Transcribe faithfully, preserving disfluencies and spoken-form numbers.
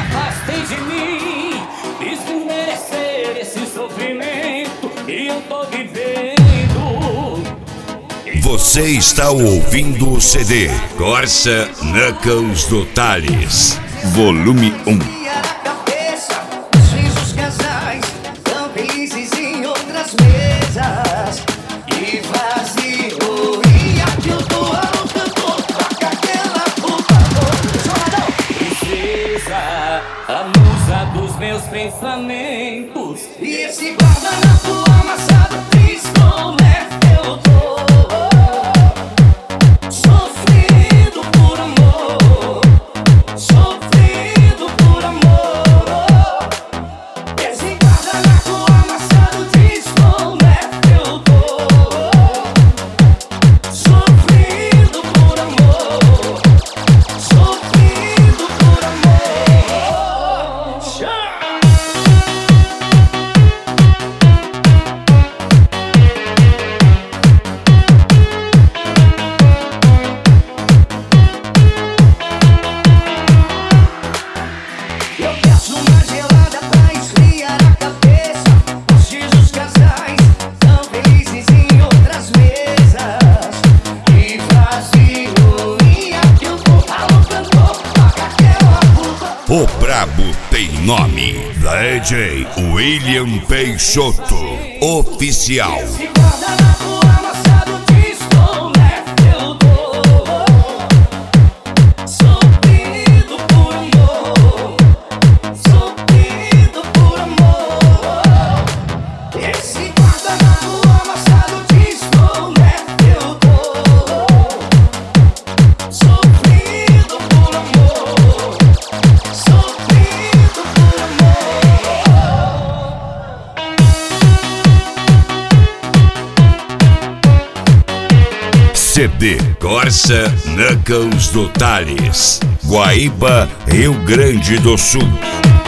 afastem de mim, fiz por merecer esse sofrimento e eu tô vivendo. Você está ouvindo o C D Corsa Knuckles do Tales, volume um. Os casais tão felizes em outras mesas e vazio. E aqui eu tô lutando com aquela puta boa. Princesa, a musa dos meus pensamentos. E esse guardanapo amassado fiz com leve eu tô sofrendo por amor, sofrendo por amor. Esse guardanapo amassado fiz com leve eu tô sofrendo por amor, sofrendo por amor. Eu peço uma gelada pra esfriar a cabeça. Os dias dos casais tão felizes em outras mesas e vazio. E aqui eu tô alugando com aquela puta. O brabo tem nome, D J William Peixoto, oficial. Esse guardanapo amassado diz com leve eu tô sofrendo por amor, sofrendo por amor. Esse guardanapo amassado diz com leve eu tô sofrendo por amor, sofrendo por amor. C D Corsa Knuckles do Tales, Guaíba, Rio Grande do Sul.